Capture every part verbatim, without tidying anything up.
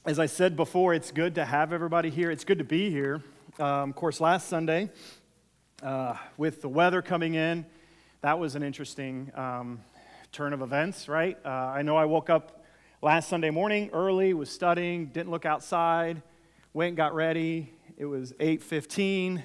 as I said before, it's good to have everybody here. It's good to be here. Um, of course, last Sunday, uh, with the weather coming in, that was an interesting um, turn of events, right? Uh, I know I woke up last Sunday morning early, was studying, didn't look outside, went, got ready. It was eight fifteen,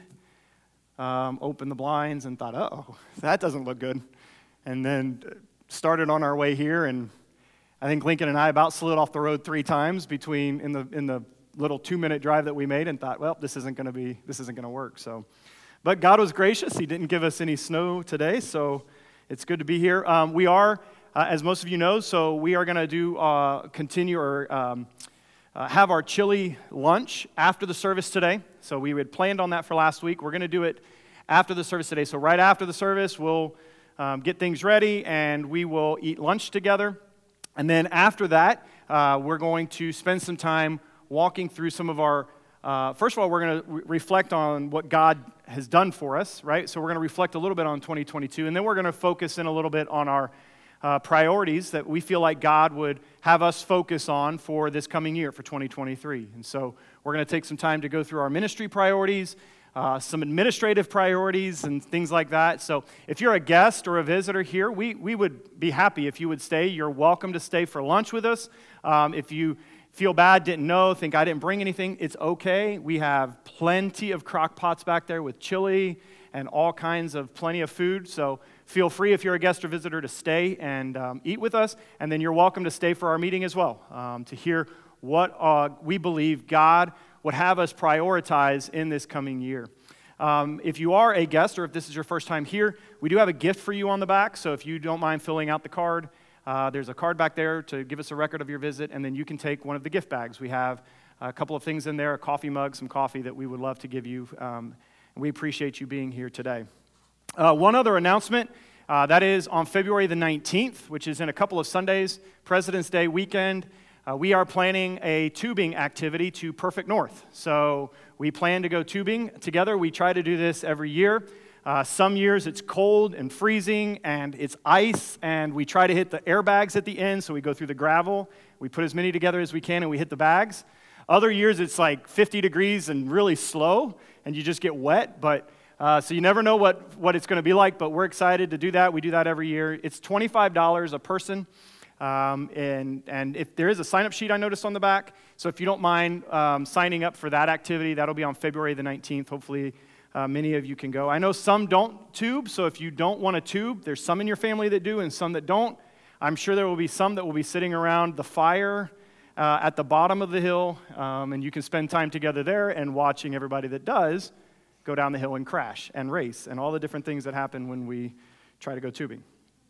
um, opened the blinds and thought, uh-oh, that doesn't look good. And then started on our way here, and I think Lincoln and I about slid off the road three times between in the in the little two-minute drive that we made, and thought, well, this isn't going to be this isn't going to work. So, but God was gracious; He didn't give us any snow today, so it's good to be here. Um, we are, uh, as most of you know, so we are going to do uh, continue or um, uh, have our chili lunch after the service today. So we had planned on that for last week. We're going to do it after the service today. So right after the service, we'll um, get things ready, and we will eat lunch together. And then after that, uh, we're going to spend some time walking through some of our, uh, first of all, we're going to re- reflect on what God has done for us, right? So we're going to reflect a little bit on twenty twenty-two, and then we're going to focus in a little bit on our uh, priorities that we feel like God would have us focus on for this coming year, for twenty twenty-three. And so we're going to take some time to go through our ministry priorities, Uh, some administrative priorities and things like that. So if you're a guest or a visitor here, we, we would be happy if you would stay. You're welcome to stay for lunch with us. Um, if you feel bad, didn't know, think I didn't bring anything, it's okay. We have plenty of crock pots back there with chili and all kinds of plenty of food. So feel free if you're a guest or visitor to stay and um, eat with us. And then you're welcome to stay for our meeting as well, um, to hear what uh, we believe God would have us prioritize in this coming year. Um, if you are a guest, or if this is your first time here, we do have a gift for you on the back, so if you don't mind filling out the card, uh, there's a card back there to give us a record of your visit, and then you can take one of the gift bags. We have a couple of things in there, a coffee mug, some coffee that we would love to give you, um, and we appreciate you being here today. Uh, one other announcement, uh, that is on February the nineteenth, which is in a couple of Sundays, President's Day weekend. Uh, we are planning a tubing activity to Perfect North. So we plan to go tubing together. We try to do this every year. Uh, some years it's cold and freezing and it's ice, and we try to hit the airbags at the end, so we go through the gravel. We put as many together as we can and we hit the bags. Other years it's like fifty degrees and really slow, and you just get wet, but uh, so you never know what, what it's going to be like, but we're excited to do that. We do that every year. It's twenty-five dollars a person. Um, and, and if there is a sign-up sheet I noticed on the back, so if you don't mind um, signing up for that activity, that'll be on February the nineteenth. Hopefully uh, many of you can go. I know some don't tube, so if you don't want to tube, there's some in your family that do and some that don't. I'm sure there will be some that will be sitting around the fire uh, at the bottom of the hill, um, and you can spend time together there and watching everybody that does go down the hill and crash and race and all the different things that happen when we try to go tubing.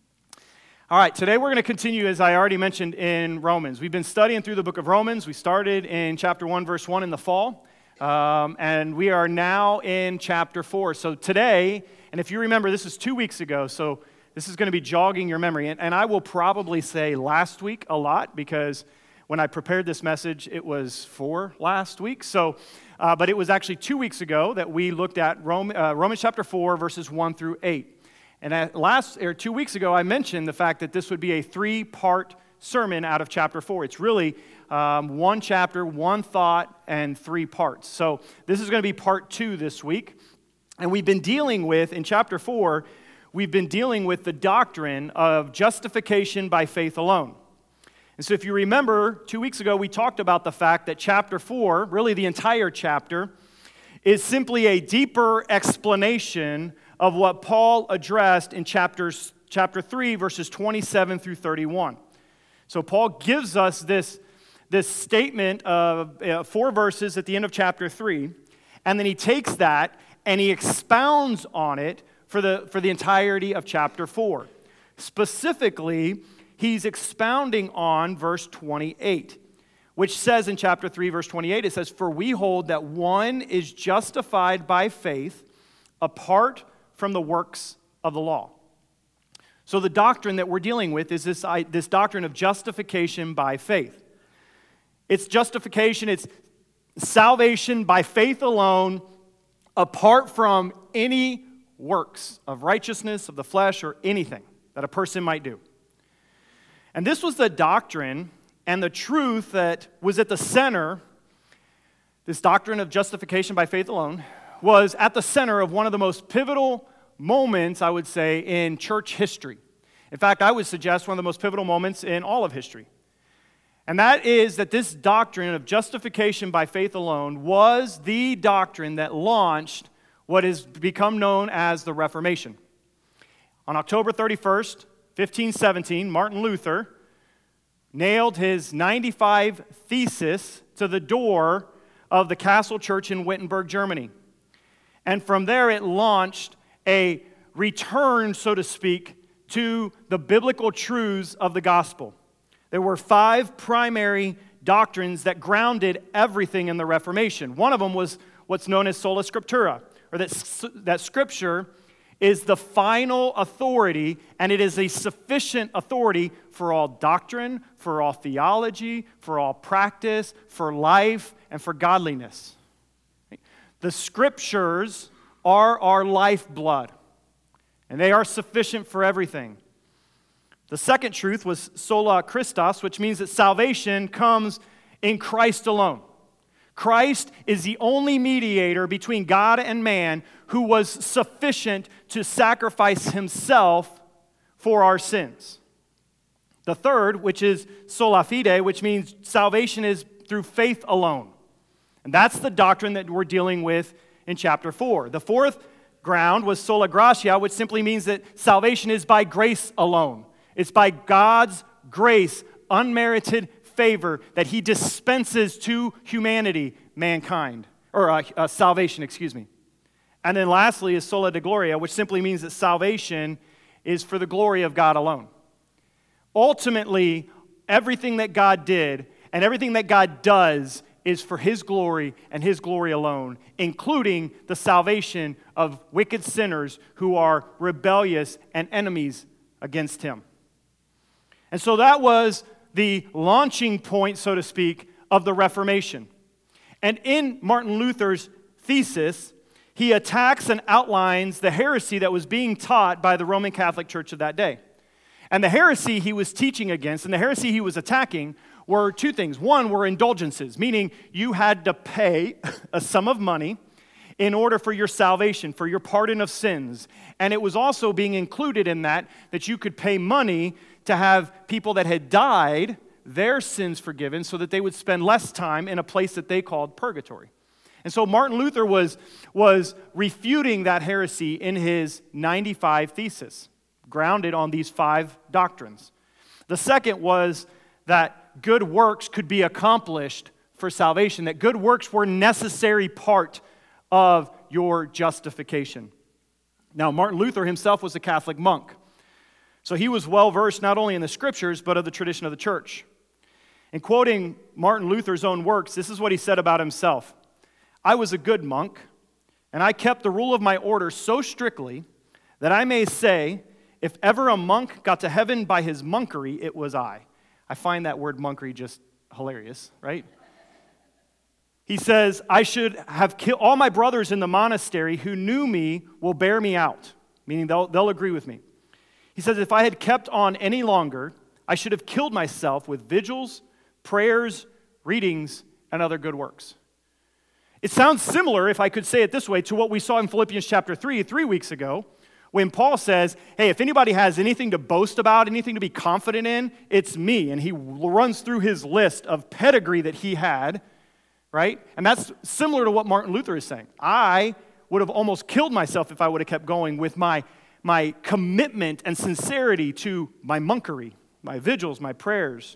All right, today we're going to continue, as I already mentioned, in Romans. We've been studying through the book of Romans. We started in chapter one, verse one in the fall, um, and we are now in chapter four. So today, and if you remember, this is two weeks ago, so this is going to be jogging your memory. And, and I will probably say last week a lot, because when I prepared this message, it was for last week. So, uh, but it was actually two weeks ago that we looked at Rome, uh, Romans chapter four, verses one through eight. And at last, or two weeks ago, I mentioned the fact that this would be a three-part sermon out of chapter four. It's really um, one chapter, one thought, and three parts. So this is going to be part two this week. And we've been dealing with, in chapter four, we've been dealing with the doctrine of justification by faith alone. And so if you remember, two weeks ago, we talked about the fact that chapter four, really the entire chapter, is simply a deeper explanation of what Paul addressed in chapters, chapter three, verses twenty-seven through thirty-one. So Paul gives us this, this statement of uh, four verses at the end of chapter three, and then he takes that and he expounds on it for the, for the entirety of chapter four. Specifically, he's expounding on verse twenty-eight, which says in chapter three, verse twenty-eight, it says, "For we hold that one is justified by faith apart from the works of the law." So the doctrine that we're dealing with is this, this doctrine of justification by faith. It's justification, it's salvation by faith alone, apart from any works of righteousness, of the flesh, or anything that a person might do. And this was the doctrine And the truth that was at the center, this doctrine of justification by faith alone, was at the center of one of the most pivotal moments, I would say, in church history. In fact, I would suggest one of the most pivotal moments in all of history. And that is that this doctrine of justification by faith alone was the doctrine that launched what has become known as the Reformation. On October thirty-first, fifteen seventeen, Martin Luther nailed his ninety-five Theses to the door of the Castle Church in Wittenberg, Germany. And from there it launched a return, so to speak, to the biblical truths of the gospel. There were five primary doctrines that grounded everything in the Reformation. One of them was what's known as sola scriptura, or that, that Scripture is the final authority, and it is a sufficient authority for all doctrine, for all theology, for all practice, for life, and for godliness. The Scriptures are our lifeblood, and they are sufficient for everything. The second truth was sola Christus, which means that salvation comes in Christ alone. Christ is the only mediator between God and man who was sufficient to sacrifice himself for our sins. The third, which is sola fide, which means salvation is through faith alone. And that's the doctrine that we're dealing with in chapter four. The fourth ground was sola gratia, which simply means that salvation is by grace alone. It's by God's grace, unmerited favor that he dispenses to humanity, mankind, or uh, uh, salvation, excuse me. And then lastly is sola de gloria, which simply means that salvation is for the glory of God alone. Ultimately, everything that God did and everything that God does is for his glory and his glory alone, including the salvation of wicked sinners who are rebellious and enemies against him. And so that was the launching point, so to speak, of the Reformation. And in Martin Luther's thesis, he attacks and outlines the heresy that was being taught by the Roman Catholic Church of that day. And the heresy he was teaching against and the heresy he was attacking were two things. One were indulgences, meaning you had to pay a sum of money in order for your salvation, for your pardon of sins. And it was also being included in that that you could pay money to have people that had died, their sins forgiven, so that they would spend less time in a place that they called purgatory. And so Martin Luther was, was refuting that heresy in his ninety-five Theses, grounded on these five doctrines. The second was that good works could be accomplished for salvation, that good works were a necessary part of your justification. Now, Martin Luther himself was a Catholic monk, so he was well-versed not only in the Scriptures, but of the tradition of the church. In quoting Martin Luther's own works, this is what he said about himself. I was a good monk, and I kept the rule of my order so strictly that I may say, if ever a monk got to heaven by his monkery, it was I. I find that word monkery just hilarious, right? He says, I should have killed all my brothers in the monastery who knew me will bear me out, meaning they'll, they'll agree with me. He says, if I had kept on any longer, I should have killed myself with vigils, prayers, readings, and other good works. It sounds similar, if I could say it this way, to what we saw in Philippians chapter three, three weeks ago, when Paul says, hey, if anybody has anything to boast about, anything to be confident in, it's me. And he runs through his list of pedigree that he had, right? And that's similar to what Martin Luther is saying. I would have almost killed myself if I would have kept going with my, my commitment and sincerity to my monkery, my vigils, my prayers.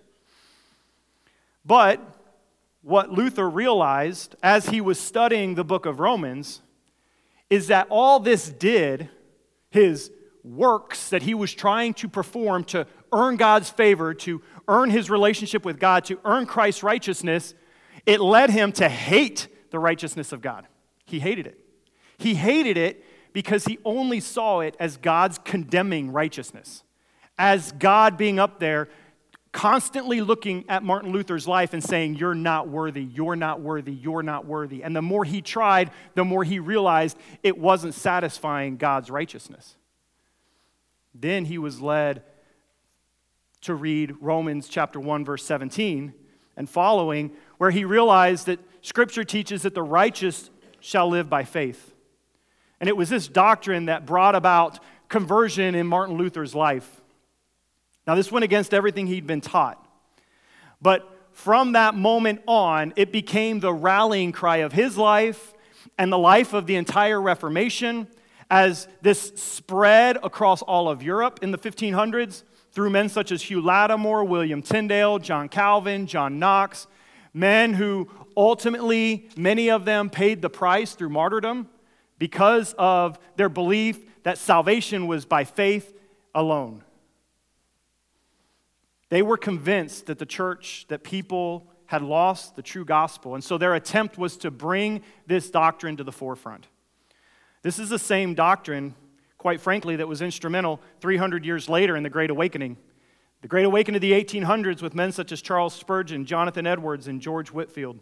But what Luther realized as he was studying the book of Romans is that all this did, his works that he was trying to perform to earn God's favor, to earn his relationship with God, to earn Christ's righteousness, it led him to hate the righteousness of God. He hated it. He hated it because he only saw it as God's condemning righteousness, as God being up there constantly looking at Martin Luther's life and saying, you're not worthy, you're not worthy, you're not worthy. And the more he tried, the more he realized it wasn't satisfying God's righteousness. Then he was led to read Romans chapter one, verse seventeen and following, where he realized that Scripture teaches that the righteous shall live by faith. And it was this doctrine that brought about conversion in Martin Luther's life. Now, this went against everything he'd been taught. But from that moment on, it became the rallying cry of his life and the life of the entire Reformation as this spread across all of Europe in the fifteen hundreds through men such as Hugh Latimer, William Tyndale, John Calvin, John Knox, men who ultimately, many of them paid the price through martyrdom because of their belief that salvation was by faith alone. They were convinced that the church, that people had lost the true gospel, and so their attempt was to bring this doctrine to the forefront. This is the same doctrine, quite frankly, that was instrumental three hundred years later in the Great Awakening. The Great Awakening of the eighteen hundreds with men such as Charles Spurgeon, Jonathan Edwards, and George Whitefield.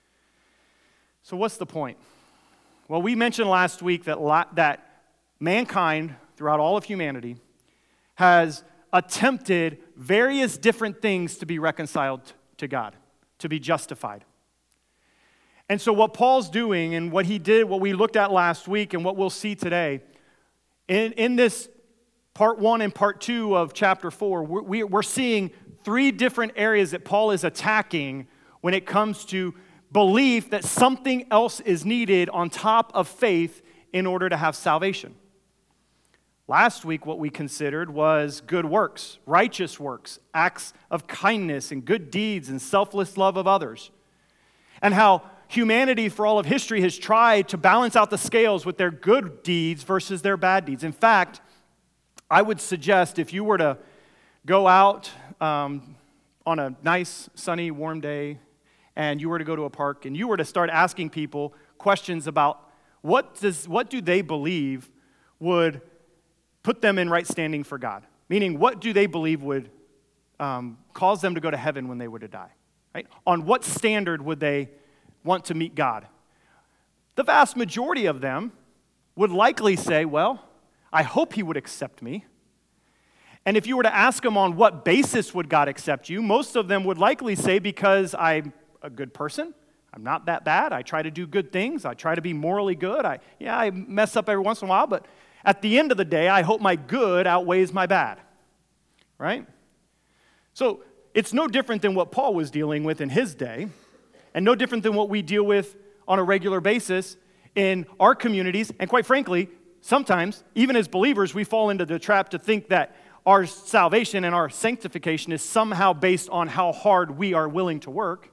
So what's the point? Well, we mentioned last week that, that mankind, throughout all of humanity, has attempted various different things to be reconciled to God, to be justified. And so what Paul's doing and what he did, what we looked at last week and what we'll see today, in, in this part one and part two of chapter four, we're, we're seeing three different areas that Paul is attacking when it comes to belief that something else is needed on top of faith in order to have salvation. Last week, what we considered was good works, righteous works, acts of kindness and good deeds and selfless love of others. And how humanity for all of history has tried to balance out the scales with their good deeds versus their bad deeds. In fact, I would suggest if you were to go out um, on a nice, sunny, warm day, and you were to go to a park, and you were to start asking people questions about what does what do they believe would put them in right standing for God? Meaning, what do they believe would um, cause them to go to heaven when they were to die? Right? On what standard would they want to meet God? The vast majority of them would likely say, well, I hope he would accept me. And if you were to ask them on what basis would God accept you, most of them would likely say, because I'm a good person, I'm not that bad, I try to do good things, I try to be morally good, I yeah, I mess up every once in a while, but at the end of the day, I hope my good outweighs my bad, right? So it's no different than what Paul was dealing with in his day, and no different than what we deal with on a regular basis in our communities, and quite frankly, sometimes, even as believers, we fall into the trap to think that our salvation and our sanctification is somehow based on how hard we are willing to work.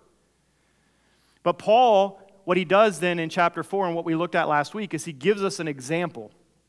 But Paul, what he does then in chapter four and what we looked at last week is he gives us an example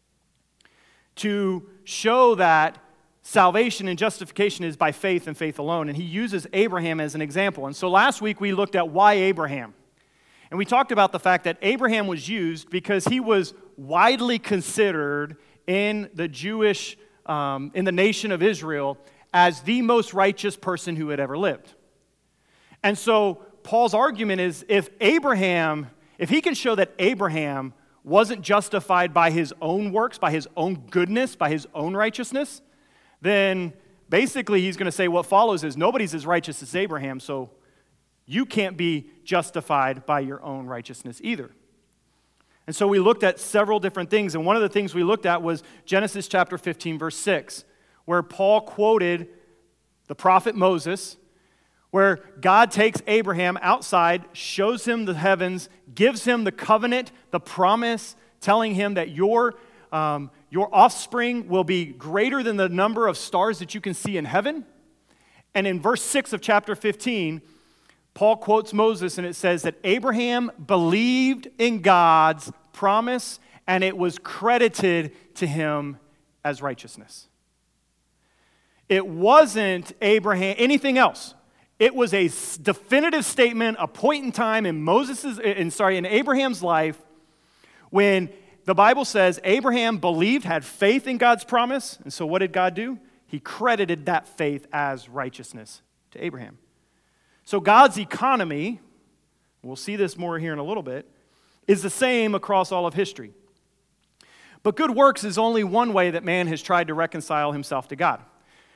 to show that salvation and justification is by faith and faith alone. And he uses Abraham as an example. And so last week we looked at why Abraham. And we talked about the fact that Abraham was used because he was widely considered in the Jewish, um, in the nation of Israel as the most righteous person who had ever lived. And so Paul's argument is if Abraham, if he can show that Abraham wasn't justified by his own works, by his own goodness, by his own righteousness, then basically he's going to say what follows is nobody's as righteous as Abraham, so you can't be justified by your own righteousness either. And so we looked at several different things, and one of the things we looked at was Genesis chapter fifteen, verse six, where Paul quoted the prophet Moses, where God takes Abraham outside, shows him the heavens, gives him the covenant, the promise, telling him that your, um, your offspring will be greater than the number of stars that you can see in heaven. And in verse six of chapter fifteen, Paul quotes Moses, and it says that Abraham believed in God's promise, and it was credited to him as righteousness. It wasn't Abraham, anything else. It was a definitive statement, a point in time in Moses's, in sorry, in Abraham's life, when the Bible says Abraham believed, had faith in God's promise, and so what did God do? He credited that faith as righteousness to Abraham. So God's economy, we'll see this more here in a little bit, is the same across all of history. But good works is only one way that man has tried to reconcile himself to God.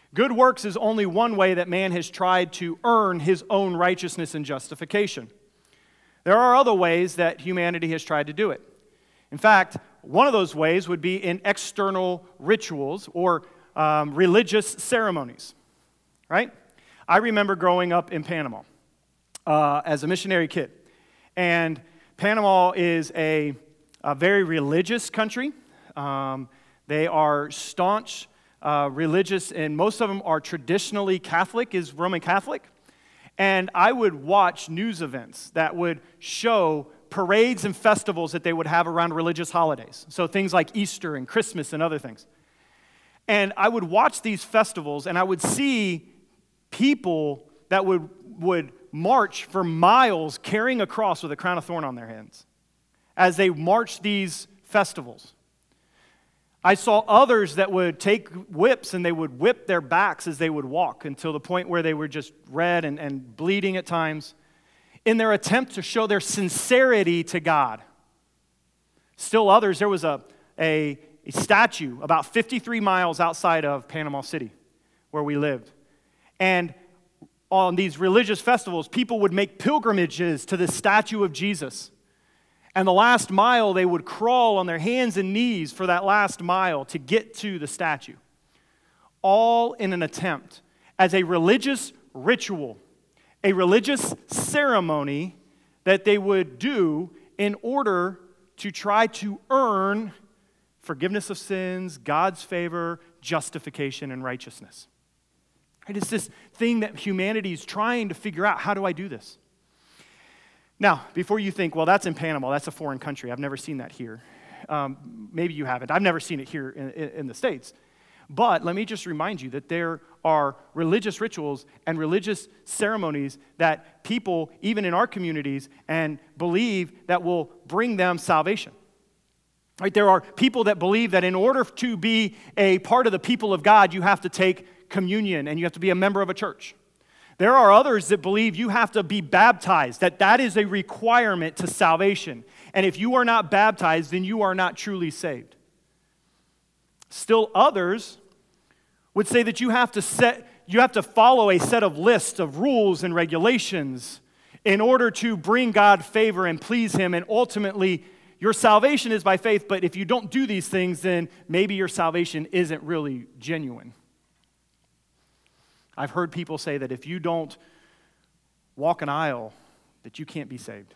Good works is only one way that man has tried to earn his own righteousness and justification. There are other ways that humanity has tried to do it. In fact, one of those ways would be in external rituals or um, religious ceremonies, right? I remember growing up in Panama uh, as a missionary kid. And Panama is a, a very religious country. Um, they are staunch uh, religious, and most of them are traditionally Catholic, is Roman Catholic. And I would watch news events that would show parades and festivals that they would have around religious holidays. So things like Easter and Christmas and other things. And I would watch these festivals, and I would see people that would, would march for miles carrying a cross with a crown of thorn on their heads as they marched these festivals. I saw others that would take whips and they would whip their backs as they would walk until the point where they were just red and, and bleeding at times in their attempt to show their sincerity to God. Still others, there was a, a, a statue about fifty-three miles outside of Panama City where we lived. And on these religious festivals, people would make pilgrimages to the statue of Jesus. And the last mile, they would crawl on their hands and knees for that last mile to get to the statue. All in an attempt as a religious ritual, a religious ceremony that they would do in order to try to earn forgiveness of sins, God's favor, justification, and righteousness. It is this thing that humanity is trying to figure out, how do I do this? Now, before you think, well, that's in Panama, that's a foreign country, I've never seen that here. Um, maybe you haven't. I've never seen it here in, in, in the States. But let me just remind you that there are religious rituals and religious ceremonies that people, even in our communities, and believe that will bring them salvation. Right? There are people that believe that in order to be a part of the people of God, you have to take communion and you have to be a member of a church. There are others that believe you have to be baptized, that that is a requirement to salvation. And if you are not baptized, then you are not truly saved. Still others would say that you have to set, you have to follow a set of lists of rules and regulations in order to bring God favor and please Him, and ultimately your salvation is by faith, but if you don't do these things, then maybe your salvation isn't really genuine. I've heard people say that if you don't walk an aisle, that you can't be saved.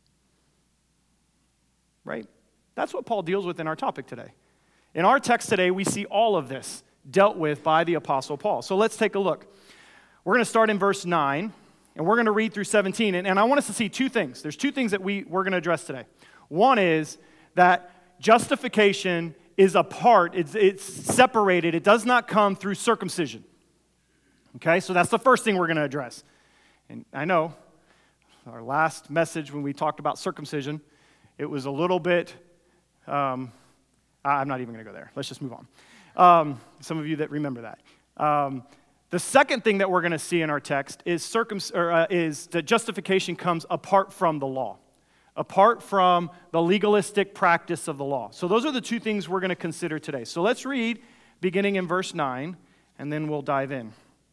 Right? That's what Paul deals with in our topic today. In our text today, we see all of this dealt with by the Apostle Paul. So let's take a look. We're going to start in verse nine, and we're going to read through seventeen. And, and I want us to see two things. There's two things that we, we're going to address today. One is that justification is a part, it's, it's separated. It does not come through circumcision. Okay, so that's the first thing we're going to address. And I know our last message when we talked about circumcision, it was a little bit, um, I'm not even going to go there. Let's just move on. Um, some of you that remember that. Um, the second thing that we're going to see in our text is, circum- or, uh, is that justification comes apart from the law, apart from the legalistic practice of the law. So those are the two things we're going to consider today. So let's read beginning in verse nine, and then we'll dive in.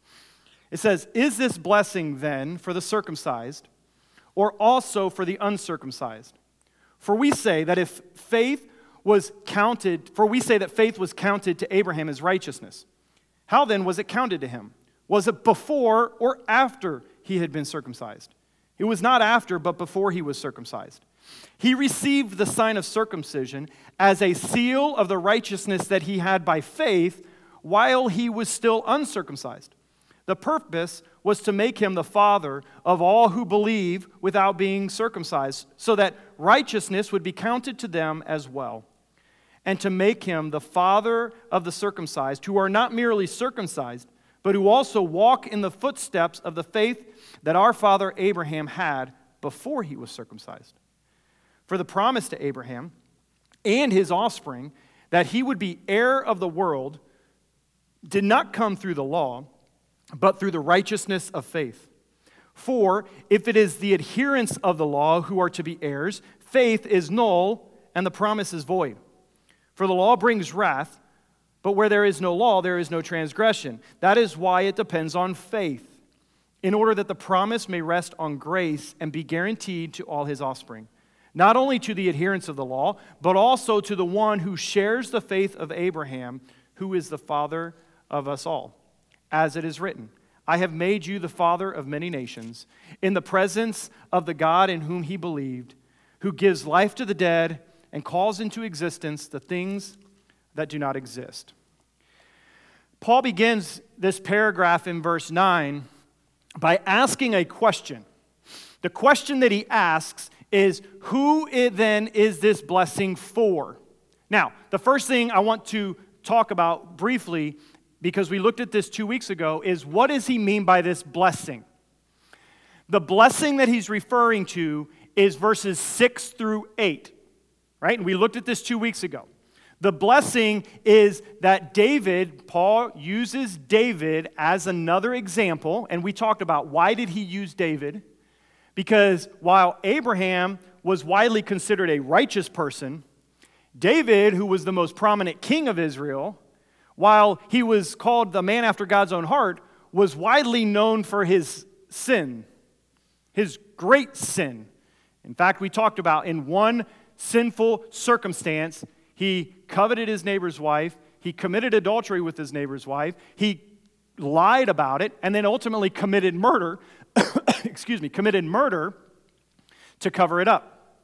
It says, "Is this blessing then for the circumcised, or also for the uncircumcised? For we say that if faith was counted, for we say that faith was counted to Abraham as righteousness. How then was it counted to him? Was it before or after he had been circumcised? It was not after, but before he was circumcised. He received the sign of circumcision as a seal of the righteousness that he had by faith while he was still uncircumcised. The purpose was to make him the father of all who believe without being circumcised, so that righteousness would be counted to them as well, and to make him the father of the circumcised, who are not merely circumcised, but who also walk in the footsteps of the faith that our father Abraham had before he was circumcised. For the promise to Abraham and his offspring that he would be heir of the world did not come through the law, but through the righteousness of faith. For if it is the adherents of the law who are to be heirs, faith is null and the promise is void. For the law brings wrath, But where there is no law, there is no transgression. That is why it depends on faith, in order that the promise may rest on grace and be guaranteed to all his offspring, not only to the adherents of the law, but also to the one who shares the faith of Abraham, who is the father of us all. As it is written, I have made you the father of many nations, in the presence of the God in whom he believed, who gives life to the dead and calls into existence the things that do not exist. Paul begins this paragraph in verse nine by asking a question. The question that he asks is, who then is this blessing for? Now, the first thing I want to talk about briefly, because we looked at this two weeks ago, is what does he mean by this blessing? The blessing that he's referring to is verses six through eight, right? And we looked at this two weeks ago. The blessing is that David, Paul uses David as another example, and we talked about why did he use David? Because while Abraham was widely considered a righteous person, David, who was the most prominent king of Israel, while he was called the man after God's own heart, was widely known for his sin, his great sin. In fact, we talked about in one sinful circumstance, he coveted his neighbor's wife, he committed adultery with his neighbor's wife, he lied about it, and then ultimately committed murder, excuse me, committed murder to cover it up.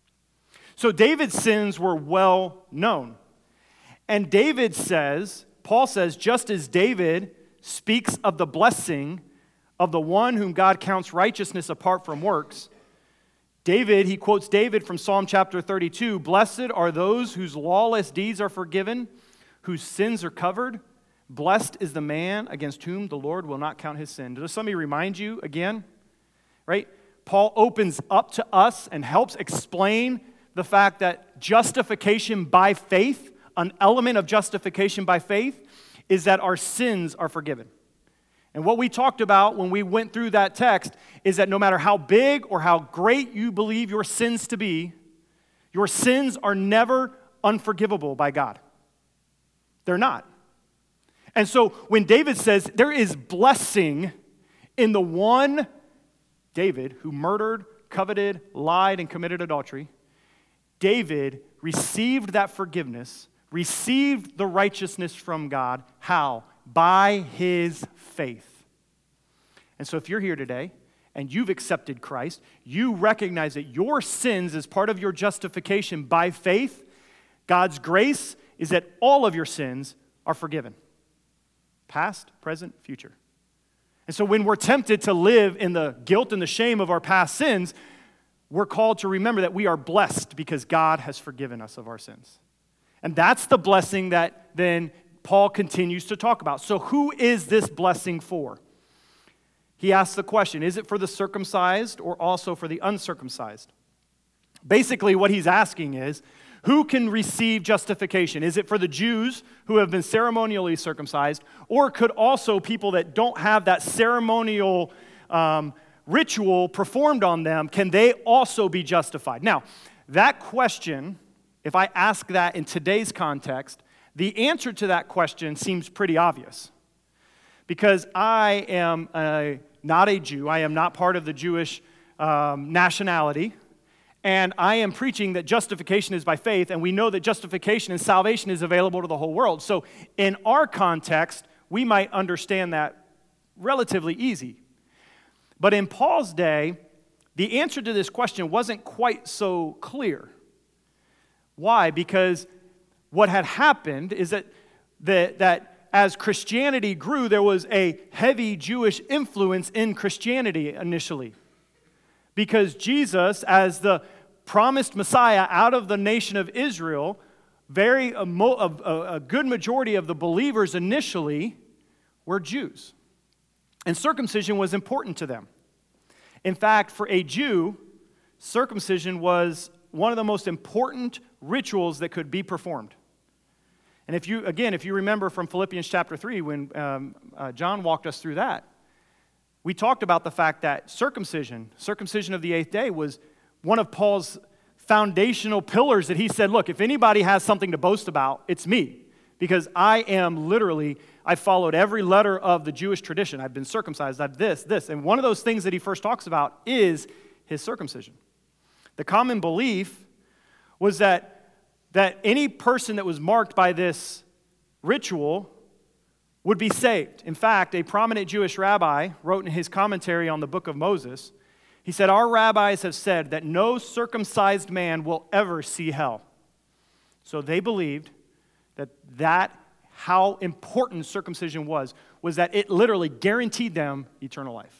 So David's sins were well known. And David says, Paul says, just as David speaks of the blessing of the one whom God counts righteousness apart from works, David, he quotes David from Psalm chapter thirty-two, blessed are those whose lawless deeds are forgiven, whose sins are covered. Blessed is the man against whom the Lord will not count his sin. Does somebody remind you again? Right? Paul opens up to us and helps explain the fact that justification by faith, an element of justification by faith, is that our sins are forgiven. And what we talked about when we went through that text is that no matter how big or how great you believe your sins to be, your sins are never unforgivable by God. They're not. And so when David says there is blessing in the one, David, who murdered, coveted, lied, and committed adultery, David received that forgiveness, received the righteousness from God. How? By his faith. And so if you're here today and you've accepted Christ, you recognize that your sins as part of your justification by faith, God's grace is that all of your sins are forgiven. Past, present, future. And so when we're tempted to live in the guilt and the shame of our past sins, we're called to remember that we are blessed because God has forgiven us of our sins. And that's the blessing that then Paul continues to talk about. So who is this blessing for? He asks the question, is it for the circumcised or also for the uncircumcised? Basically what he's asking is, who can receive justification? Is it for the Jews who have been ceremonially circumcised, or could also people that don't have that ceremonial um, ritual performed on them, can they also be justified? Now, that question, if I ask that in today's context, the answer to that question seems pretty obvious. Because I am a, not a Jew, I am not part of the Jewish um, nationality, and I am preaching that justification is by faith, and we know that justification and salvation is available to the whole world. So in our context, we might understand that relatively easy. But in Paul's day, the answer to this question wasn't quite so clear. Why? Because what had happened is that, that, that as Christianity grew, there was a heavy Jewish influence in Christianity initially. Because Jesus, as the promised Messiah out of the nation of Israel, very a, a, a good majority of the believers initially were Jews. And circumcision was important to them. In fact, for a Jew, circumcision was one of the most important rituals that could be performed. And if you, again, if you remember from Philippians chapter three, when um, uh, John walked us through that, we talked about the fact that circumcision, circumcision of the eighth day, was one of Paul's foundational pillars that he said, look, if anybody has something to boast about, it's me. because I am literally, I followed every letter of the Jewish tradition. I've been circumcised, I've this, this. And one of those things that he first talks about is his circumcision. The common belief was that, that any person that was marked by this ritual would be saved. In fact, a prominent Jewish rabbi wrote in his commentary on the book of Moses, he said, "Our rabbis have said that no circumcised man will ever see hell." So they believed that that, how important circumcision was, was that it literally guaranteed them eternal life.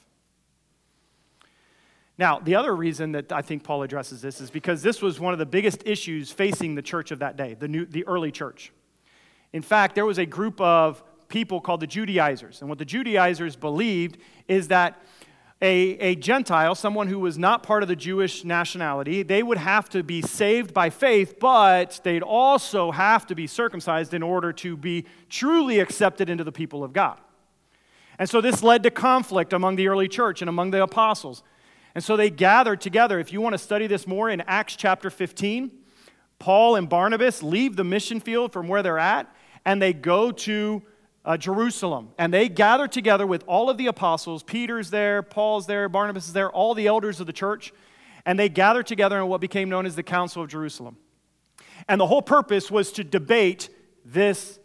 Now, the other reason that I think Paul addresses this is because this was one of the biggest issues facing the church of that day, the new, the early church. In fact, there was a group of people called the Judaizers, and what the Judaizers believed is that a, a Gentile, someone who was not part of the Jewish nationality, they would have to be saved by faith, but they'd also have to be circumcised in order to be truly accepted into the people of God. And so this led to conflict among the early church and among the apostles. And so they gathered together. If you want to study this more, in Acts chapter fifteen, Paul and Barnabas leave the mission field from where they're at, and they go to uh, Jerusalem. And they gather together with all of the apostles. Peter's there, Paul's there, Barnabas is there, all the elders of the church. And they gather together in what became known as the Council of Jerusalem. And the whole purpose was to debate this,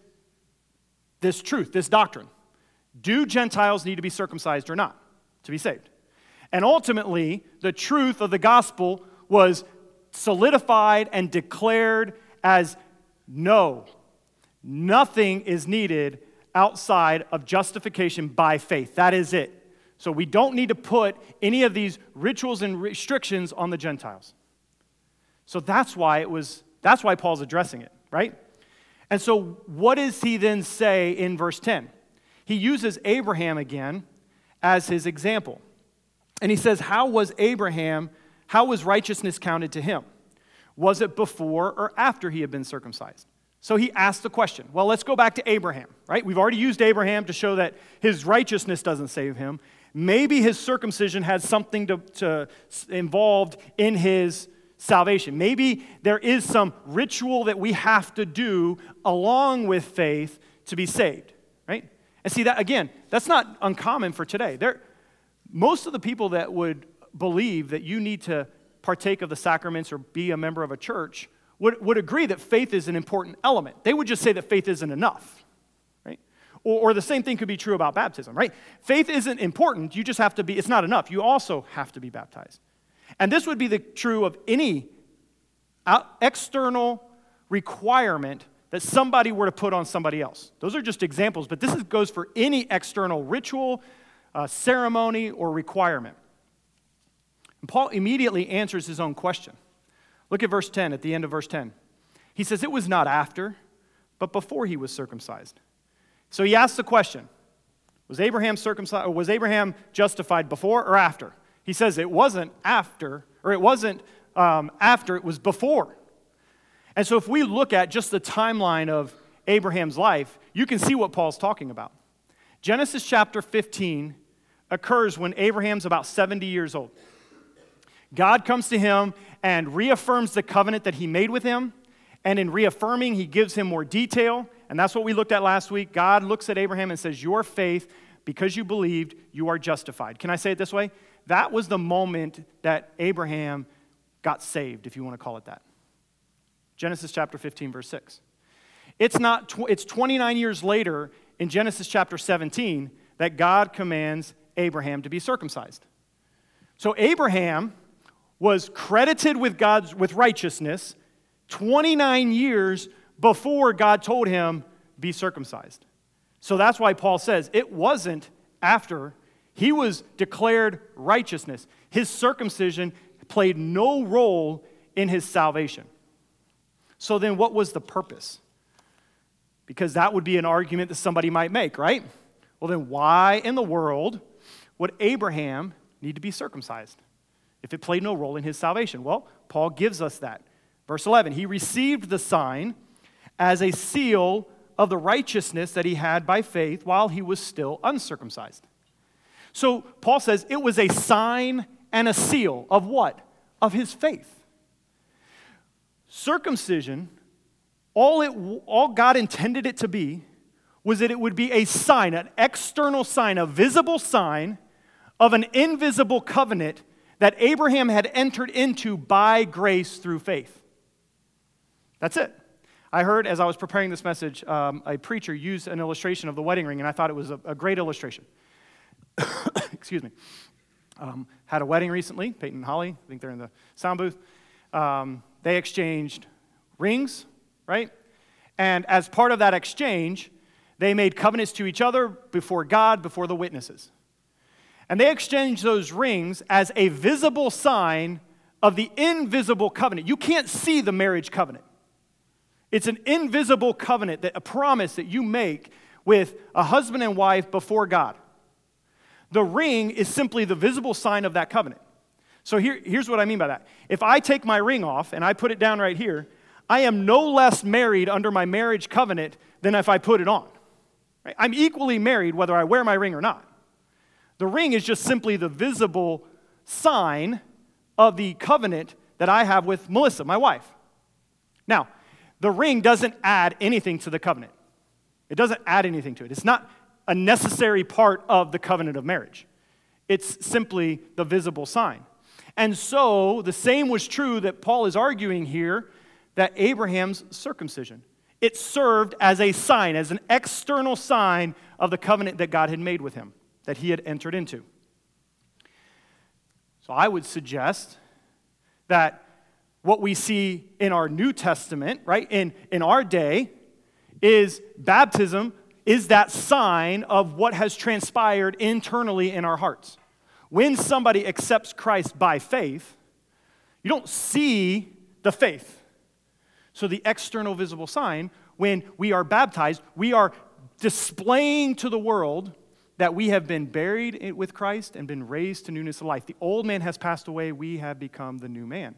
this truth, this doctrine. Do Gentiles need to be circumcised or not to be saved? And ultimately, the truth of the gospel was solidified and declared as no, nothing is needed outside of justification by faith. That is it. So we don't need to put any of these rituals and restrictions on the Gentiles. So that's why it was, that's why Paul's addressing it, right? And so what does he then say in verse ten? He uses Abraham again as his example. And he says, how was Abraham, how was righteousness counted to him? Was it before or after he had been circumcised? So he asked the question. Well, let's go back to Abraham, right? We've already used Abraham to show that his righteousness doesn't save him. Maybe his circumcision had something to, to involved in his salvation. Maybe there is some ritual that we have to do along with faith to be saved, right? And see, that again, that's not uncommon for today. There, most of the people that would believe that you need to partake of the sacraments or be a member of a church would, would agree that faith is an important element. They would just say that faith isn't enough, right? Or, or the same thing could be true about baptism, right? Faith isn't important. You just have to be, it's not enough. You also have to be baptized. And this would be the true of any out, external requirement that somebody were to put on somebody else. Those are just examples, but this is, goes for any external ritual, uh, ceremony, or requirement. And Paul immediately answers his own question. Look at verse ten, at the end of verse ten. He says, it was not after, but before he was circumcised. So he asks the question, was Abraham circumcised, or was Abraham justified before or after? He says it wasn't after, or it wasn't um, after, it was before. And so if we look at just the timeline of Abraham's life, you can see what Paul's talking about. Genesis chapter fifteen occurs when Abraham's about seventy years old. God comes to him and reaffirms the covenant that he made with him. And in reaffirming, he gives him more detail. And that's what we looked at last week. God looks at Abraham and says, your faith, because you believed, you are justified. Can I say it this way? That was the moment that Abraham got saved, if you want to call it that. Genesis chapter fifteen, verse six. It's not. Tw- it's twenty-nine years later in Genesis chapter seventeen that God commands Abraham to be circumcised. So Abraham was credited with God's with righteousness twenty-nine years before God told him be circumcised. So that's why Paul says it wasn't after. He was declared righteousness. His circumcision played no role in his salvation. So then what was the purpose? Because that would be an argument that somebody might make, right? Well, then why in the world would Abraham need to be circumcised if it played no role in his salvation? Well, Paul gives us that. Verse eleven, he received the sign as a seal of the righteousness that he had by faith while he was still uncircumcised. So Paul says it was a sign and a seal of what? Of his faith. Circumcision all, it, all God intended it to be was that it would be a sign, an external sign, a visible sign of an invisible covenant that Abraham had entered into by grace through faith. That's it. I heard, as I was preparing this message, um, a preacher use an illustration of the wedding ring, and I thought it was a, a great illustration. Excuse me. Um, had a wedding recently, Peyton and Holly, I think they're in the sound booth. Um, they exchanged rings, right? And as part of that exchange, they made covenants to each other before God, before the witnesses. And they exchanged those rings as a visible sign of the invisible covenant. You can't see the marriage covenant. It's an invisible covenant, that a promise that you make with a husband and wife before God. The ring is simply the visible sign of that covenant. So here, here's what I mean by that. If I take my ring off and I put it down right here, I am no less married under my marriage covenant than if I put it on. Right? I'm equally married whether I wear my ring or not. The ring is just simply the visible sign of the covenant that I have with Melissa, my wife. Now, the ring doesn't add anything to the covenant. It doesn't add anything to it. It's not a necessary part of the covenant of marriage. It's simply the visible sign. And so, the same was true that Paul is arguing here, that Abraham's circumcision. It served as a sign, as an external sign of the covenant that God had made with him, that he had entered into. So I would suggest that what we see in our New Testament, right, in, in our day, is baptism is that sign of what has transpired internally in our hearts. When somebody accepts Christ by faith, you don't see the faith. So the external visible sign, when we are baptized, we are displaying to the world that we have been buried with Christ and been raised to newness of life. The old man has passed away, we have become the new man.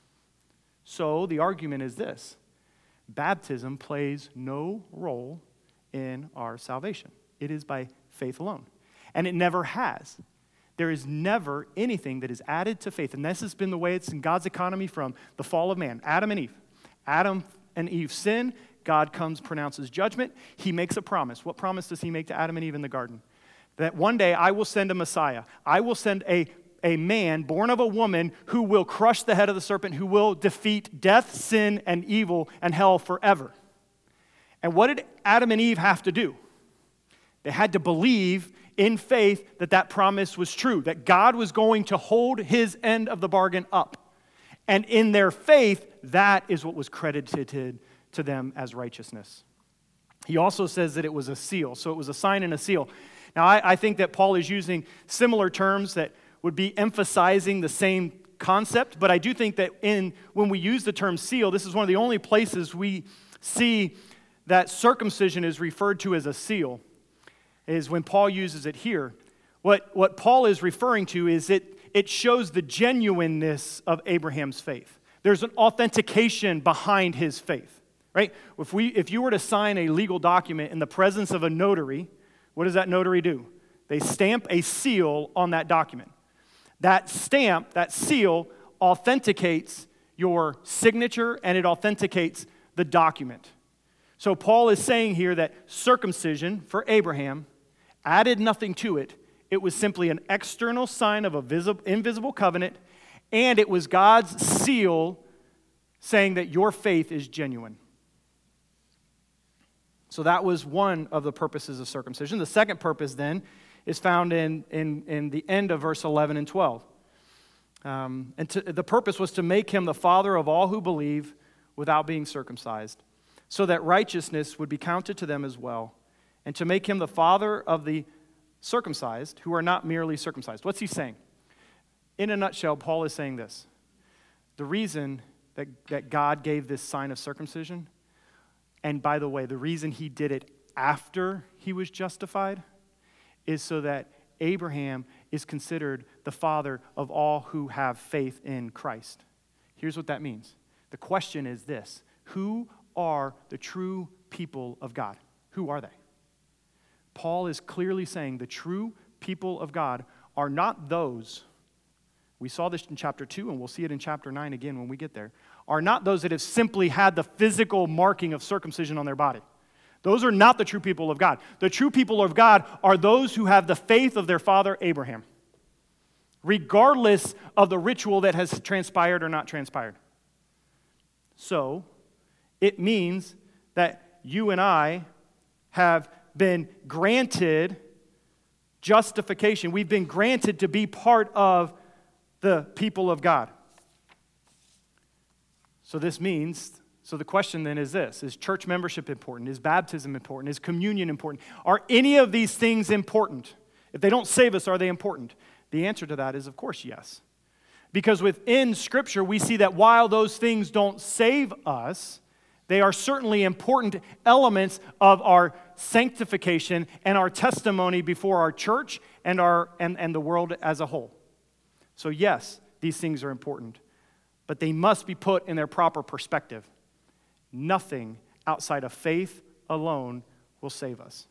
So the argument is this: baptism plays no role in our salvation. It is by faith alone. And it never has. There is never anything that is added to faith. And this has been the way it's in God's economy from the fall of man, Adam and Eve. Adam and Eve sin, God comes, pronounces judgment. He makes a promise. What promise does he make to Adam and Eve in the garden? That one day I will send a Messiah. I will send a, a man born of a woman who will crush the head of the serpent, who will defeat death, sin, and evil, and hell forever. And what did Adam and Eve have to do? They had to believe in faith that that promise was true, that God was going to hold his end of the bargain up. And in their faith, that is what was credited to them as righteousness. He also says that it was a seal. So it was a sign and a seal. Now, I, I think that Paul is using similar terms that would be emphasizing the same concept, but I do think that in when we use the term seal, this is one of the only places we see that circumcision is referred to as a seal, is when Paul uses it here. What, what Paul is referring to is it, it shows the genuineness of Abraham's faith. There's an authentication behind his faith, right? If, we, if you were to sign a legal document in the presence of a notary, what does that notary do? They stamp a seal on that document. That stamp, that seal, authenticates your signature and it authenticates the document. So Paul is saying here that circumcision for Abraham added nothing to it. It was simply an external sign of a visible, invisible covenant, and it was God's seal saying that your faith is genuine. So that was one of the purposes of circumcision. The second purpose then is found in, in, in the end of verse eleven and twelve. Um, and to, the purpose was to make him the father of all who believe without being circumcised, so that righteousness would be counted to them as well, and to make him the father of the circumcised who are not merely circumcised. What's he saying? In a nutshell, Paul is saying this. The reason that, that God gave this sign of circumcision, and by the way, the reason he did it after he was justified, is so that Abraham is considered the father of all who have faith in Christ. Here's what that means. The question is this: who are the true people of God? Who are they? Paul is clearly saying the true people of God are not those we saw this in chapter two, and we'll see it in chapter nine again when we get there, are not those that have simply had the physical marking of circumcision on their body. Those are not the true people of God. The true people of God are those who have the faith of their father Abraham, regardless of the ritual that has transpired or not transpired. So, it means that you and I have been granted justification. We've been granted to be part of the people of God. So this means, so the question then is this: is church membership important? Is baptism important? Is communion important? Are any of these things important? If they don't save us, are they important? The answer to that is, of course, yes. Because within Scripture, we see that while those things don't save us, they are certainly important elements of our sanctification and our testimony before our church and, our, and, and the world as a whole. So yes, these things are important, but they must be put in their proper perspective. Nothing outside of faith alone will save us.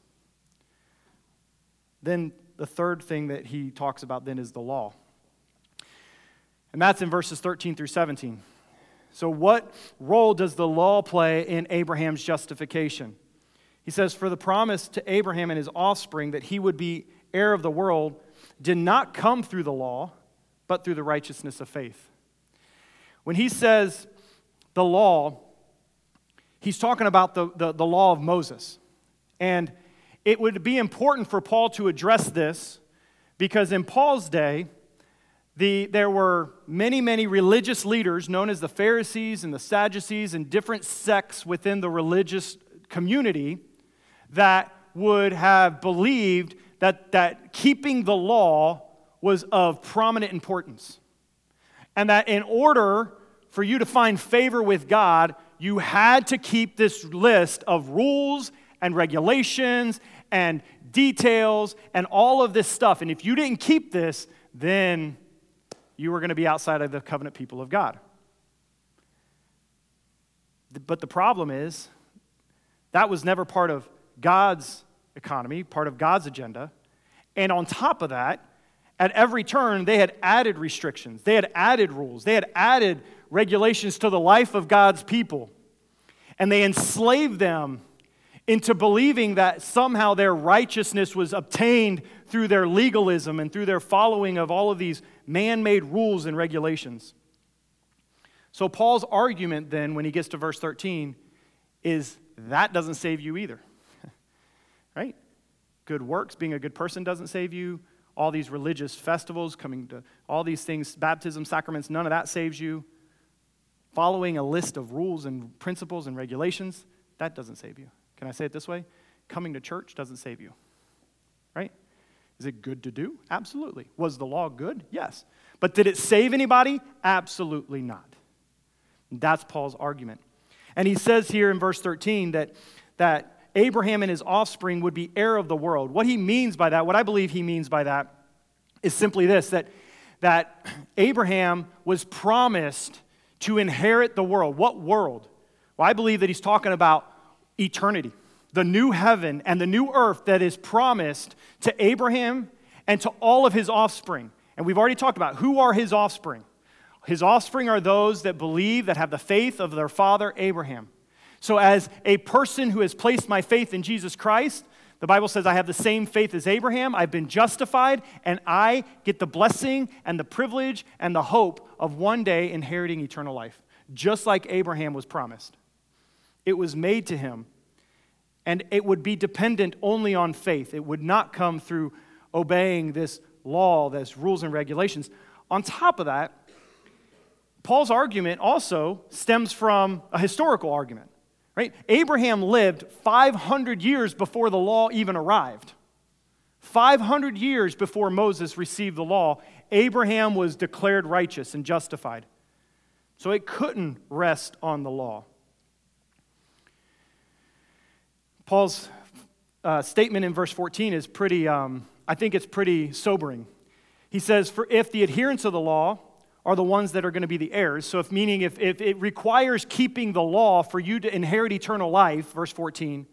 Then the third thing that he talks about then is the law. And that's in verses thirteen through seventeen. So what role does the law play in Abraham's justification? He says, for the promise to Abraham and his offspring that he would be heir of the world did not come through the law, but through the righteousness of faith. When he says the law, he's talking about the, the, the law of Moses. And it would be important for Paul to address this because in Paul's day, The, there were many, many religious leaders known as the Pharisees and the Sadducees and different sects within the religious community that would have believed that, that keeping the law was of prominent importance. And that in order for you to find favor with God, you had to keep this list of rules and regulations and details and all of this stuff. And if you didn't keep this, then you were going to be outside of the covenant people of God. But the problem is, that was never part of God's economy, part of God's agenda. And on top of that, at every turn, they had added restrictions. They had added rules. They had added regulations to the life of God's people. And they enslaved them into believing that somehow their righteousness was obtained through their legalism and through their following of all of these man-made rules and regulations. So Paul's argument then, when he gets to verse thirteen, is that doesn't save you either. Right? Good works, being a good person doesn't save you. All these religious festivals, coming to all these things, baptism, sacraments, none of that saves you. Following a list of rules and principles and regulations, that doesn't save you. Can I say it this way? Coming to church doesn't save you. Right? Is it good to do? Absolutely. Was the law good? Yes. But did it save anybody? Absolutely not. That's Paul's argument. And he says here in verse thirteen that, that Abraham and his offspring would be heir of the world. What he means by that, what I believe he means by that, is simply this, that, that Abraham was promised to inherit the world. What world? Well, I believe that he's talking about eternity, the new heaven and the new earth that is promised to Abraham and to all of his offspring. And we've already talked about who are his offspring. His offspring are those that believe, that have the faith of their father Abraham. So as a person who has placed my faith in Jesus Christ, the Bible says I have the same faith as Abraham. I've been justified, and I get the blessing and the privilege and the hope of one day inheriting eternal life, just like Abraham was promised. It was made to him, and it would be dependent only on faith. It would not come through obeying this law, this rules and regulations. On top of that, Paul's argument also stems from a historical argument. Right? Abraham lived five hundred years before the law even arrived. five hundred years before Moses received the law, Abraham was declared righteous and justified. So it couldn't rest on the law. Paul's uh, statement in verse fourteen is pretty, um, I think it's pretty sobering. He says, for if the adherents of the law are the ones that are going to be the heirs. So if meaning if, if it requires keeping the law for you to inherit eternal life, verse fourteen,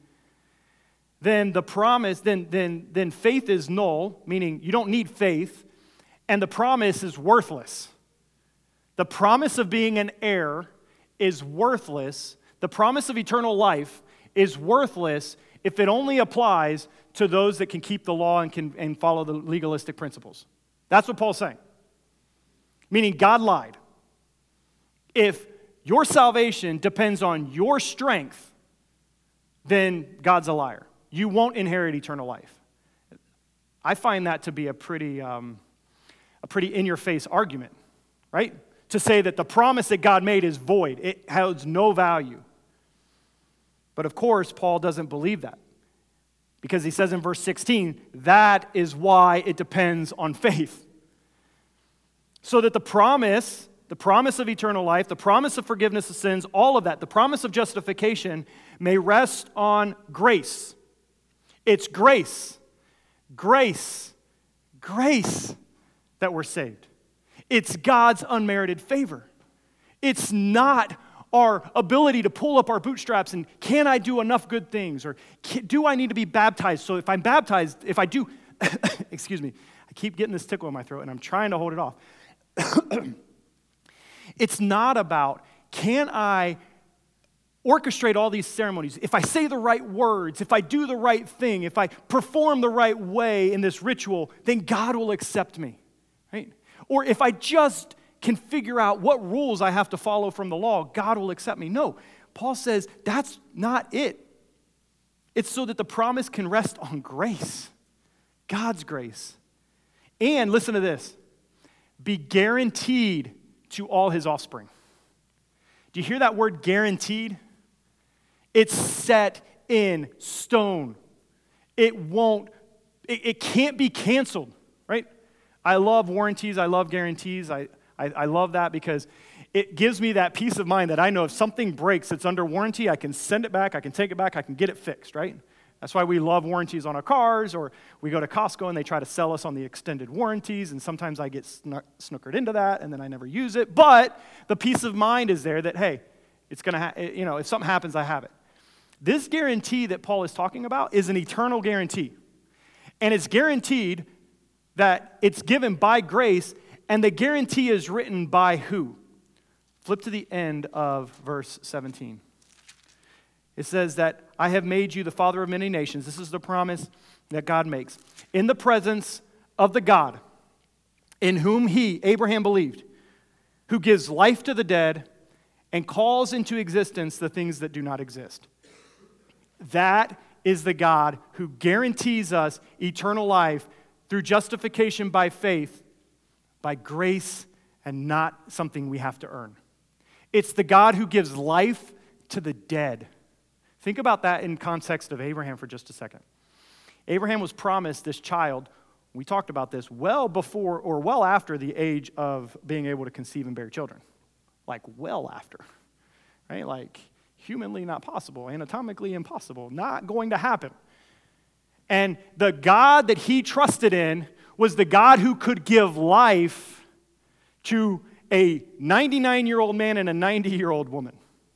then the promise, then, then, then faith is null, meaning you don't need faith, and the promise is worthless. The promise of being an heir is worthless. The promise of eternal life is worthless if it only applies to those that can keep the law and can and follow the legalistic principles. That's what Paul's saying. Meaning God lied. If your salvation depends on your strength, then God's a liar. You won't inherit eternal life. I find that to be a pretty, um, a pretty in-your-face argument, right? To say that the promise that God made is void. It has no value. But of course, Paul doesn't believe that. Because he says in verse sixteen, that is why it depends on faith. So that the promise, the promise of eternal life, the promise of forgiveness of sins, all of that, the promise of justification may rest on grace. It's grace. Grace, grace that we're saved. It's God's unmerited favor. It's not our ability to pull up our bootstraps and can I do enough good things, or can, do I need to be baptized? So if I'm baptized, if I do, excuse me, I keep getting this tickle in my throat and I'm trying to hold it off. It's not about can I orchestrate all these ceremonies, if I say the right words, if I do the right thing, if I perform the right way in this ritual, then God will accept me, right? Or if I just can figure out what rules I have to follow from the law, God will accept me. No, Paul says that's not it. It's so that the promise can rest on grace, God's grace. And listen to this, be guaranteed to all his offspring. Do you hear that word guaranteed? It's set in stone. It won't, it, it can't be canceled, right? I love warranties. I love guarantees. I, I, I love that because it gives me that peace of mind that I know if something breaks that's under warranty, I can send it back, I can take it back, I can get it fixed, right? That's why we love warranties on our cars, or we go to Costco and they try to sell us on the extended warranties, and sometimes I get snook- snookered into that and then I never use it. But the peace of mind is there that, hey, it's going to, ha- you know, if something happens, I have it. This guarantee that Paul is talking about is an eternal guarantee. And it's guaranteed that it's given by grace, and the guarantee is written by who? Flip to the end of verse seventeen. It says that I have made you the father of many nations. This is the promise that God makes. In the presence of the God in whom he, Abraham, believed, who gives life to the dead and calls into existence the things that do not exist. That is the God who guarantees us eternal life through justification by faith, by grace, and not something we have to earn. It's the God who gives life to the dead. Think about that in context of Abraham for just a second. Abraham was promised this child, we talked about this, well before or well after the age of being able to conceive and bear children. Like well after, right? Like humanly not possible, anatomically impossible, not going to happen. And the God that he trusted in was the God who could give life to a ninety-nine-year-old man and a ninety-year-old woman.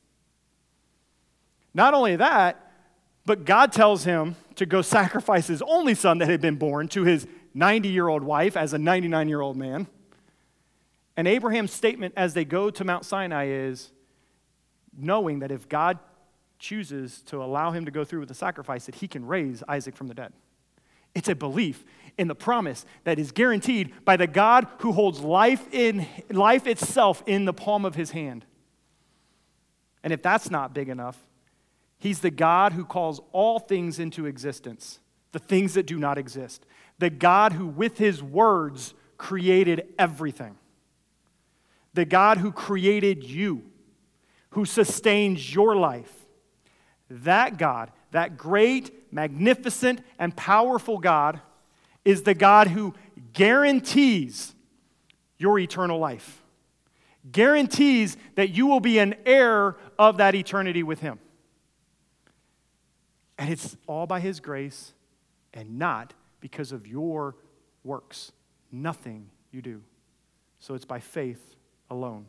Not only that, but God tells him to go sacrifice his only son that had been born to his ninety-year-old wife as a ninety-nine-year-old man. And Abraham's statement as they go to Mount Sinai is knowing that if God chooses to allow him to go through with the sacrifice, that he can raise Isaac from the dead. It's a belief in the promise that is guaranteed by the God who holds life in life itself in the palm of his hand. And if that's not big enough, he's the God who calls all things into existence, the things that do not exist. The God who with his words created everything. The God who created you, who sustains your life. That God, that great, magnificent, and powerful God is the God who guarantees your eternal life. Guarantees that you will be an heir of that eternity with him. And it's all by his grace and not because of your works. Nothing you do. So it's by faith alone.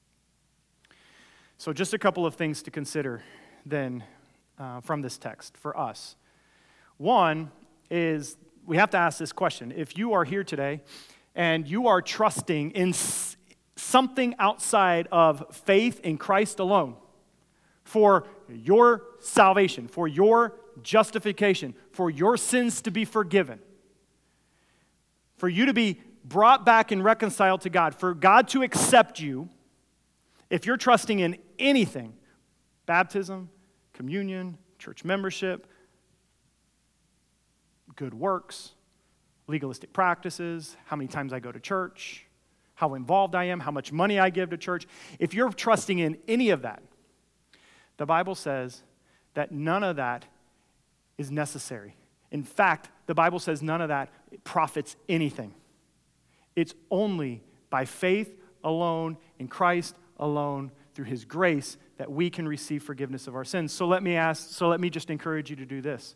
So just a couple of things to consider then uh, from this text for us. One is we have to ask this question. If you are here today and you are trusting in s- something outside of faith in Christ alone for your salvation, for your justification, for your sins to be forgiven, for you to be brought back and reconciled to God, for God to accept you, if you're trusting in anything, baptism, communion, church membership, good works, legalistic practices, how many times I go to church, how involved I am, how much money I give to church, if you're trusting in any of that, the Bible says that none of that is necessary. In fact, the Bible says none of that profits anything. It's only by faith alone, in Christ alone, through his grace, that we can receive forgiveness of our sins. So let me ask, so let me just encourage you to do this.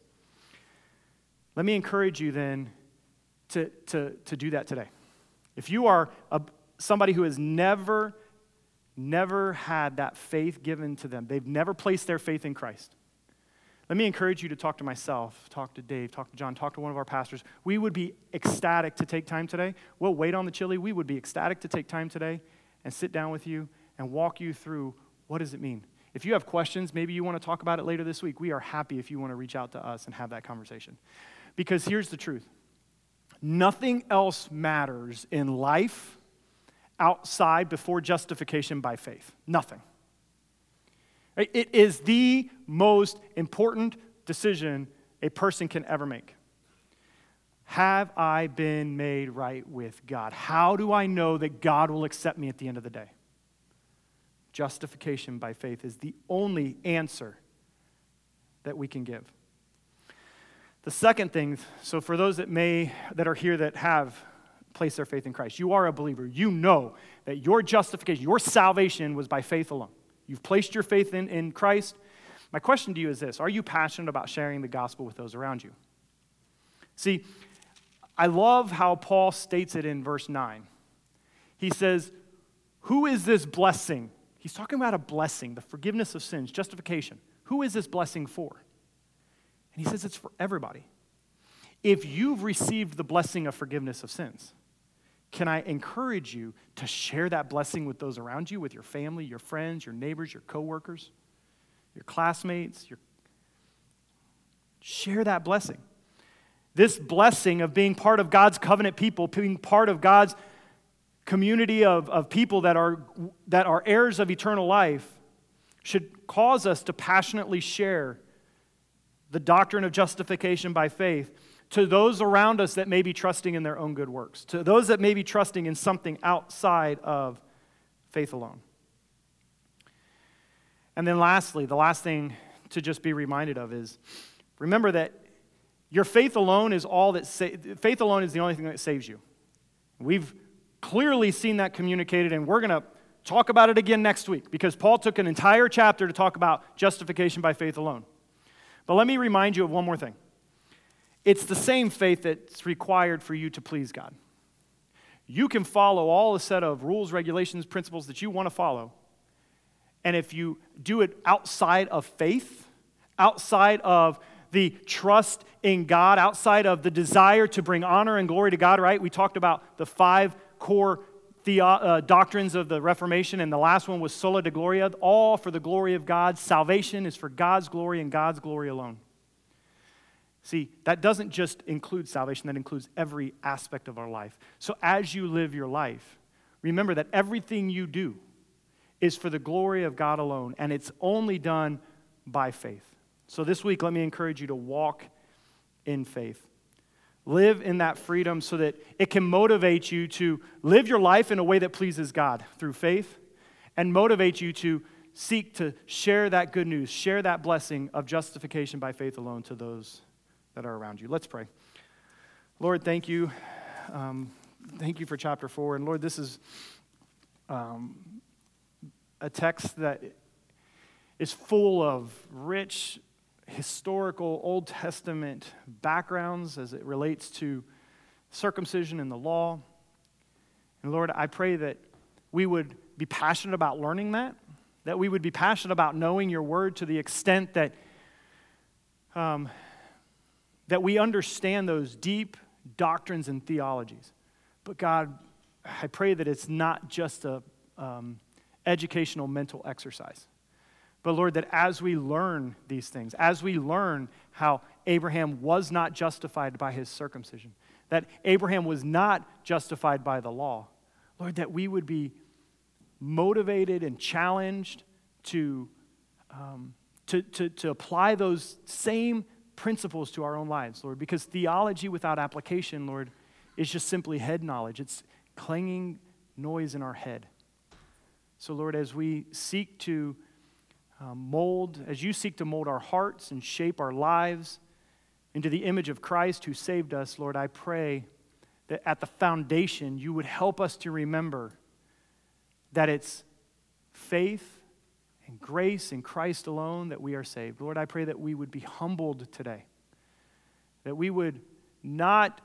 Let me encourage you then to, to, to do that today. If you are a, somebody who has never, never had that faith given to them, they've never placed their faith in Christ, let me encourage you to talk to myself, talk to Dave, talk to John, talk to one of our pastors. We would be ecstatic to take time today. We'll wait on the chili. We would be ecstatic to take time today and sit down with you and walk you through what does it mean. If you have questions, maybe you want to talk about it later this week, we are happy if you want to reach out to us and have that conversation. Because here's the truth. Nothing else matters in life outside before justification by faith. Nothing. It is the most important decision a person can ever make. Have I been made right with God? How do I know that God will accept me at the end of the day? Justification by faith is the only answer that we can give. The second thing, so for those that may, that are here that have placed their faith in Christ, you are a believer. You know that your justification, your salvation was by faith alone. You've placed your faith in, in Christ. My question to you is this: are you passionate about sharing the gospel with those around you? See, I love how Paul states it in verse nine. He says, who is this blessing? He's talking about a blessing, the forgiveness of sins, justification. Who is this blessing for? And he says it's for everybody. If you've received the blessing of forgiveness of sins, can I encourage you to share that blessing with those around you, with your family, your friends, your neighbors, your coworkers, your classmates? Your... Share that blessing. This blessing of being part of God's covenant people, being part of God's community of, of people that are, that are heirs of eternal life, should cause us to passionately share the doctrine of justification by faith to those around us that may be trusting in their own good works, to those that may be trusting in something outside of faith alone. And then lastly, the last thing to just be reminded of is, remember that your faith alone is all that sa- faith alone is the only thing that saves you. We've clearly seen that communicated, and we're going to talk about it again next week because Paul took an entire chapter to talk about justification by faith alone. But let me remind you of one more thing. It's the same faith that's required for you to please God. You can follow all a set of rules, regulations, principles that you want to follow. And if you do it outside of faith, outside of the trust in God, outside of the desire to bring honor and glory to God, right? We talked about the five core the, uh, doctrines of the Reformation, and the last one was sola de gloria, all for the glory of God. Salvation is for God's glory and God's glory alone. See, that doesn't just include salvation, that includes every aspect of our life. So as you live your life, remember that everything you do is for the glory of God alone, and it's only done by faith. So this week, let me encourage you to walk in faith. Live in that freedom so that it can motivate you to live your life in a way that pleases God through faith, and motivate you to seek to share that good news, share that blessing of justification by faith alone to those that are around you. Let's pray. Lord, thank you. Um, thank you for chapter four. And Lord, this is um, a text that is full of rich historical Old Testament backgrounds as it relates to circumcision and the law. And Lord, I pray that we would be passionate about learning that, that we would be passionate about knowing your word to the extent that um, that we understand those deep doctrines and theologies. But God, I pray that it's not just a um, educational mental exercise. But Lord, that as we learn these things, as we learn how Abraham was not justified by his circumcision, that Abraham was not justified by the law, Lord, that we would be motivated and challenged to, um, to, to, to apply those same principles to our own lives, Lord, because theology without application, Lord, is just simply head knowledge. It's clanging noise in our head. So, Lord, as we seek to uh, mold, as you seek to mold our hearts and shape our lives into the image of Christ who saved us, Lord, I pray that at the foundation you would help us to remember that it's faith and grace in Christ alone that we are saved. Lord, I pray that we would be humbled today, that we would not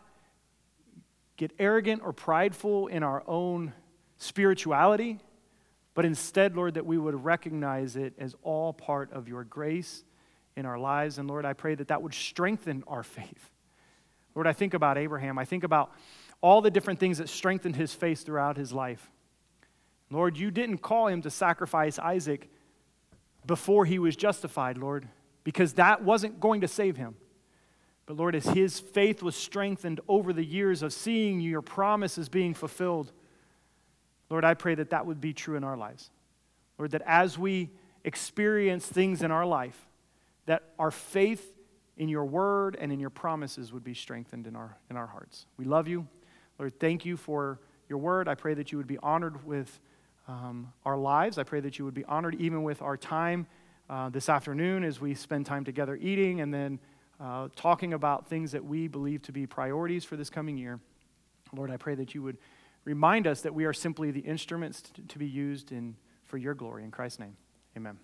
get arrogant or prideful in our own spirituality, but instead, Lord, that we would recognize it as all part of your grace in our lives. And Lord, I pray that that would strengthen our faith. Lord, I think about Abraham. I think about all the different things that strengthened his faith throughout his life. Lord, you didn't call him to sacrifice Isaac before he was justified, Lord, because that wasn't going to save him. But Lord, as his faith was strengthened over the years of seeing your promises being fulfilled, Lord, I pray that that would be true in our lives. Lord, that as we experience things in our life, that our faith in your word and in your promises would be strengthened in our, in our hearts. We love you. Lord, thank you for your word. I pray that you would be honored with um, our lives. I pray that you would be honored even with our time uh, this afternoon as we spend time together eating and then uh, talking about things that we believe to be priorities for this coming year. Lord, I pray that you would remind us that we are simply the instruments to, to be used in for your glory. In Christ's name, amen.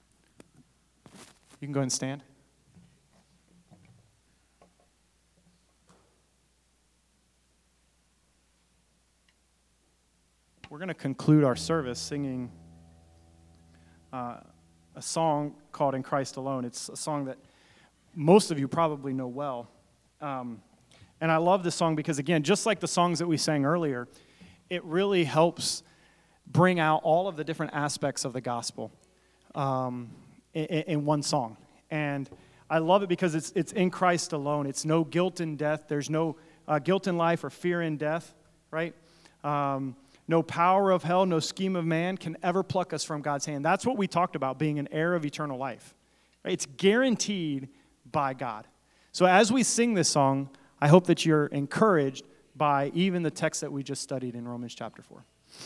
You can go ahead and stand. We're going to conclude our service singing uh, a song called In Christ Alone. It's a song that most of you probably know well. Um, and I love this song because, again, just like the songs that we sang earlier, it really helps bring out all of the different aspects of the gospel um, in, in one song. And I love it because it's it's in Christ alone. It's no guilt in death. There's no uh, guilt in life or fear in death, right? Um, no power of hell, no scheme of man can ever pluck us from God's hand. That's what we talked about, being an heir of eternal life. Right? It's guaranteed by God. So as we sing this song, I hope that you're encouraged by even the text that we just studied in Romans chapter four.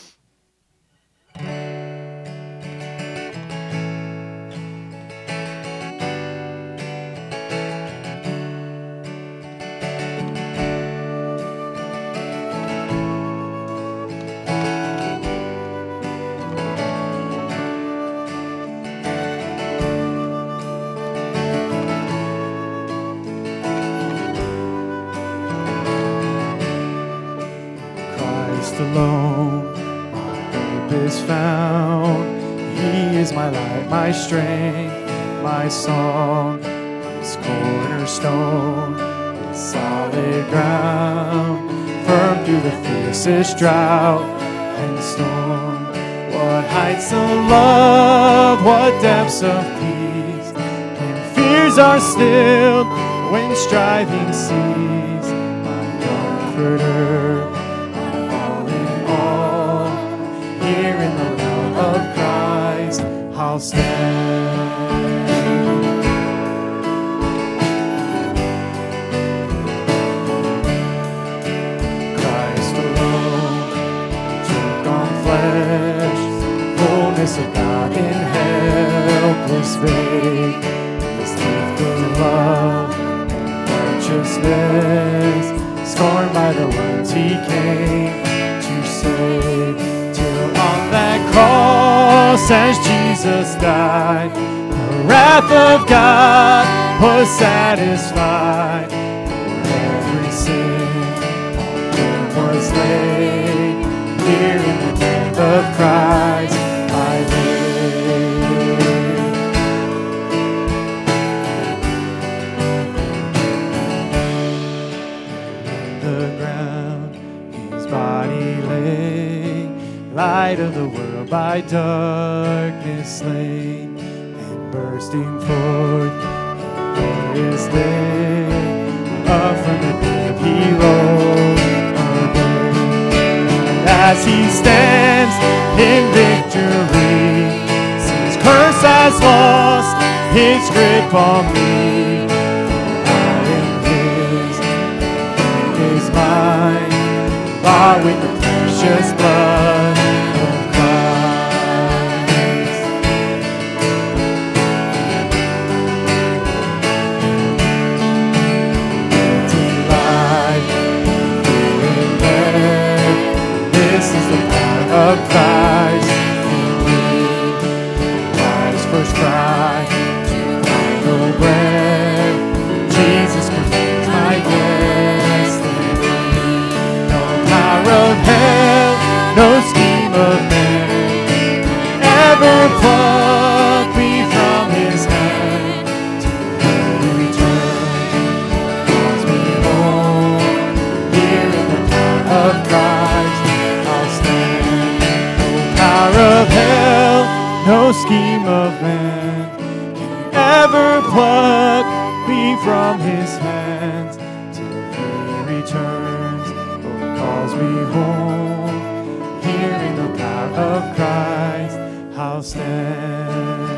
Alone, my hope is found. He is my light, my strength, my song. His cornerstone is solid ground, firm through the fiercest drought and storm. What heights of love, what depths of peace, when fears are stilled, when striving cease. My comforter, here in the love of Christ, I'll stand. Christ alone took on flesh, fullness of God in helpless faith. His gift of love and righteousness, scorned by the ones he came to save. On that cross as Jesus died, the wrath of God was satisfied. For every sin on him was laid. Here in the death of Christ I live. In the ground he's by by darkness slain and bursting forth, there is lit up from the grave he rose again. And as he stands in victory, sin's curse has lost his grip on me. I am his, he is mine, bought with the precious blood of Christ. Delight in death, this is the power of Christ in me. Christ's first cry to find no bread, Jesus perfects my destiny. No power of hell, no scheme of man ever pluck me from his hand. To return, calls me home. Here in the power of Christ I'll stand. No power of hell, no scheme of man can ever pluck me from his hands. Till he returns or calls me home. Here in the power of Christ I'll stand.